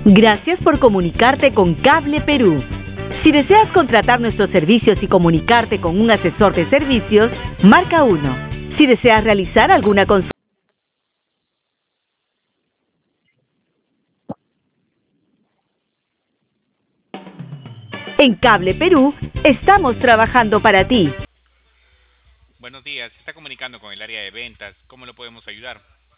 Gracias por comunicarte con Cable Perú. Si deseas contratar nuestros servicios y comunicarte con un asesor de servicios, marca 1. Si deseas realizar alguna consulta en Cable Perú, estamos trabajando para ti. Buenos días, se está comunicando con el área de ventas. ¿Cómo lo podemos ayudar?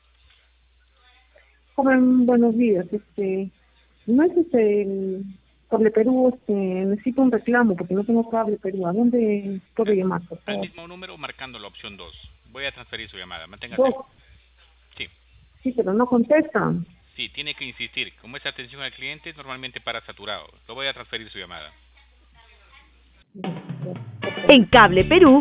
Joven, buenos días. No es el Cable Perú, necesito un reclamo porque no tengo Cable Perú. ¿A dónde puedo llamar, por Al favor? mismo número marcando la opción 2. Voy a transferir su llamada. Manténgase. Dos. Sí, Sí, pero no contestan. sí, tiene que insistir. Como es atención al cliente, normalmente para saturado. Lo voy a transferir su llamada. En Cable Perú,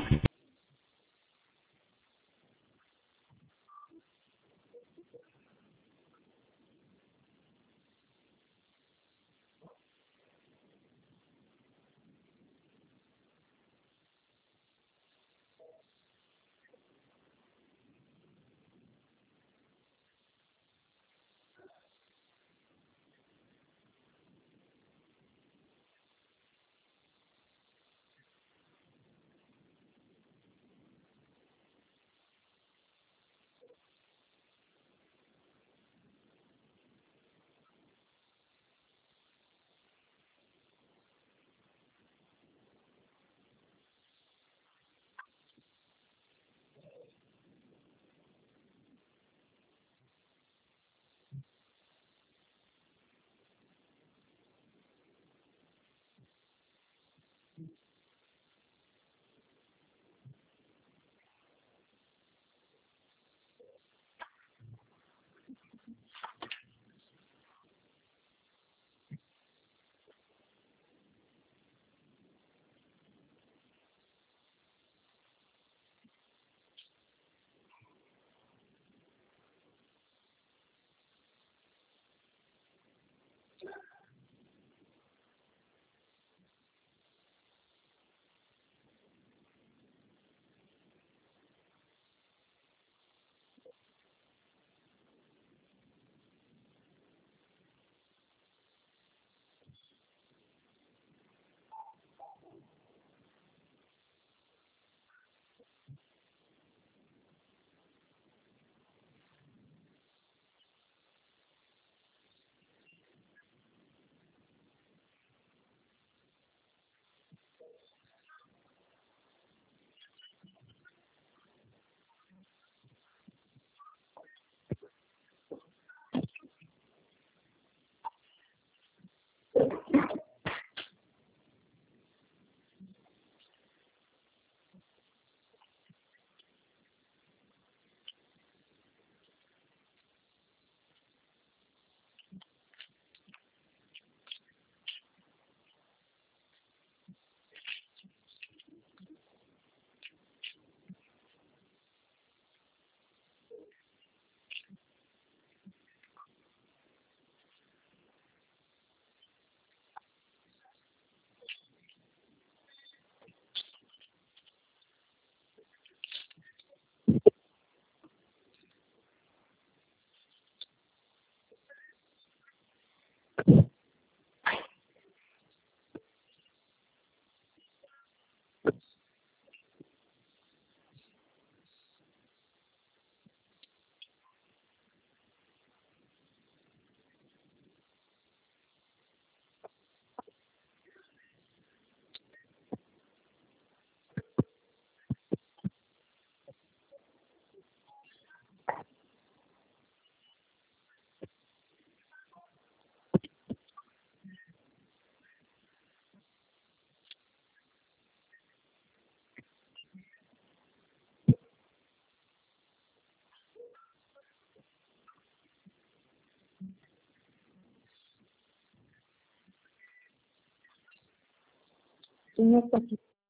Señor,